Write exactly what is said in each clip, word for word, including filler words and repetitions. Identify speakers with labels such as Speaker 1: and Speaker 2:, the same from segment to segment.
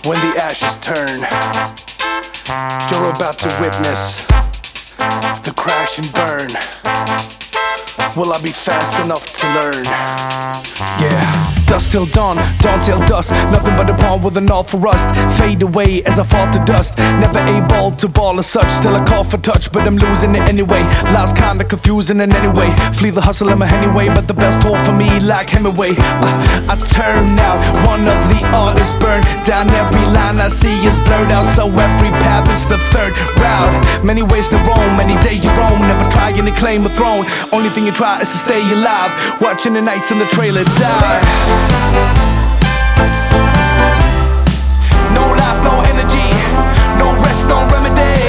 Speaker 1: When the ashes turn, you're about to witness the crash and burn. Will I be fast enough to learn? Yeah. Dusk till dawn, dawn till dusk. Nothing but a pawn with an all for rust. Fade away as I fall to dust. Never able to ball as such. Still I call for touch, but I'm losing it anyway. Life's kinda confusing in any way. Flee the hustle in my anyway, but the best hold for me like Hemingway. uh, I turn now, one of the artists burn down. Every line I see is blurred out, so every path is the third route. Many ways to roam, many days you roam. Never trying to claim a throne. Only thing you try is to stay alive. Watching the nights in the trailer die. No life, no energy, no rest, no remedy.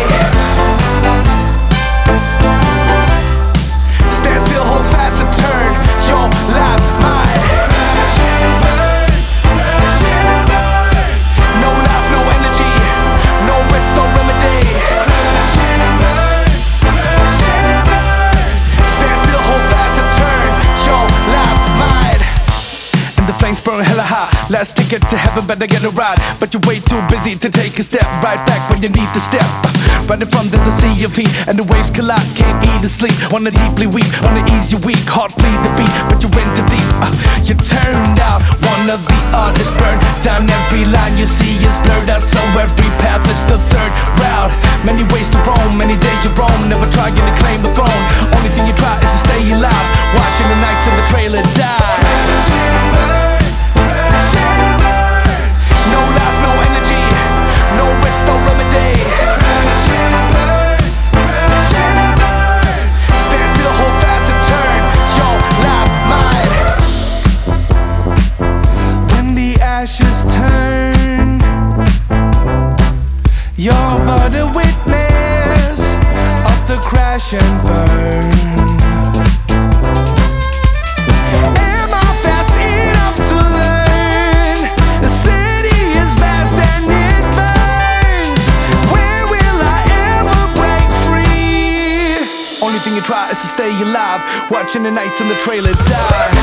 Speaker 1: Stand still, hold fast and turn your life mind. No life, no energy, no rest, no remedy. Stand still, hold fast and turn your life mind. And the flames burn hella high. Last ticket to heaven, better get a ride. But you're way too busy to take a step right back when you need to step. Right in front there's a sea of heat, and the waves collide. Can't eat or sleep, wanna deeply weep. On the ease you weak, heart flee the beat, but you're in too deep. uh, You turned out, one of the artists burned down. Every line you see is blurred out, so every path is the third route. Many ways to roam, many days you roam. Never trying to claim the throne. Only thing you try is to stay alive. Watching the nights in the trailer die. No life, no energy, no rest, no remedy. Stand still, hold fast and turn your life mind. When the ashes turn, you're but a witness of the crash and burn. Only thing you try is to stay alive. Watching the nights in the trailer die.